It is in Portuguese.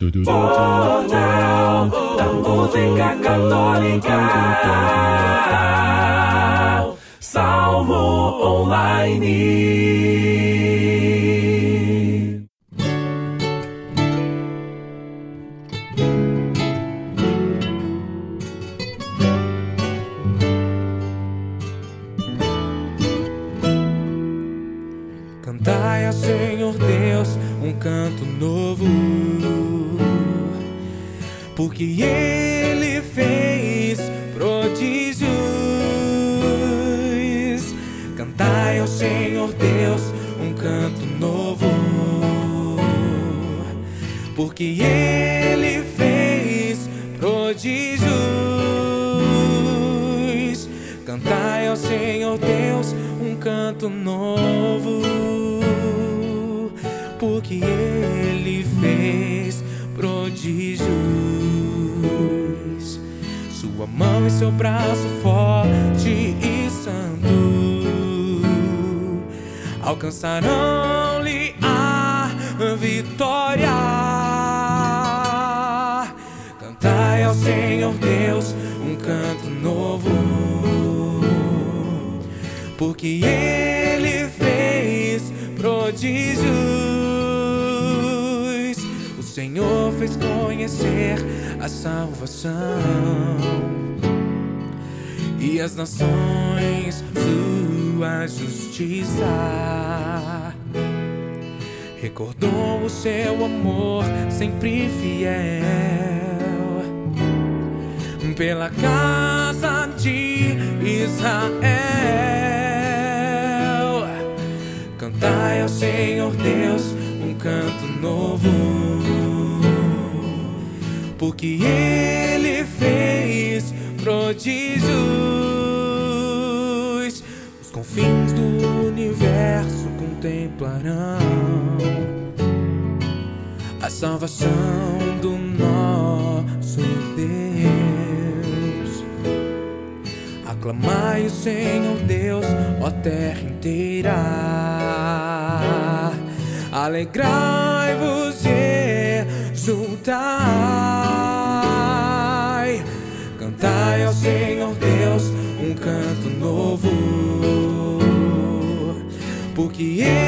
Jornal da Música Católica. Salmo Online. Cantai ao Senhor Deus um canto novo, porque Ele fez prodígios. Cantai ao Senhor Deus um canto novo, porque Ele fez prodígios. Cantai ao Senhor Deus um canto novo, porque Ele fez prodígios. Sua mão e seu braço forte e santo alcançarão-lhe a vitória. Cantai ao Senhor Deus um canto novo, porque Ele fez prodígios. O Senhor fez conhecer a salvação e as nações sua justiça. Recordou o seu amor sempre fiel pela casa de Israel. Cantai ao Senhor Deus um canto novo, porque Ele fez prodígios. Os confins do universo contemplarão a salvação do nosso Deus. Aclamai o Senhor Deus, ó terra inteira. Alegrai-vos e exultai. Cantai ao Senhor Deus um canto novo, porque